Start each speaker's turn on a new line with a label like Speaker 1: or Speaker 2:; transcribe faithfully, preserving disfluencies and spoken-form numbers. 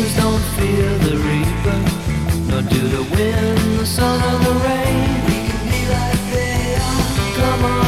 Speaker 1: trees don't fear the reaper, nor do the wind, the sun, or the rain. We can be like they are. Come on.